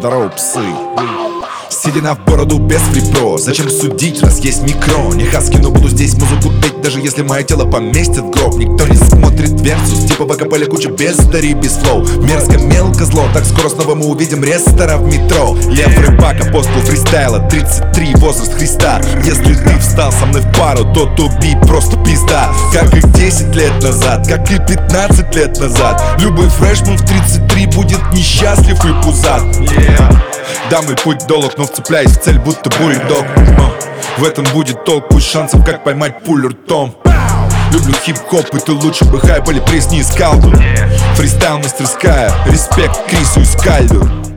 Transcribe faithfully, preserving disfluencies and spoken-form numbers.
здорово, псы. Седина в бороду без фрипро. Зачем судить, раз есть микро? Не хаски, но буду здесь музыку петь, даже если мое тело поместит в гроб. Никто не смотрит версус, типа ВКП куча бездари без флоу. Мерзко, мелко, зло, так скоро снова мы увидим Рестора в метро. Лев Рыбак, апостол фристайла, тридцать три, возраст Христа. Если ты встал со мной в пару, то туби просто пизда. Как и десять лет назад, как и пятнадцать лет назад. Любой фрешман в тридцать три будет несчастлив и пузат. yeah. Да, мой путь долг, но вцепляюсь в цель, будто бульдог. В этом будет толк, пусть шансов, как поймать пулю ртом. Люблю хип-хоп, и ты лучше бы хайп или приз не искал бы. Фристайл мастерская, респект Крису и Скальду.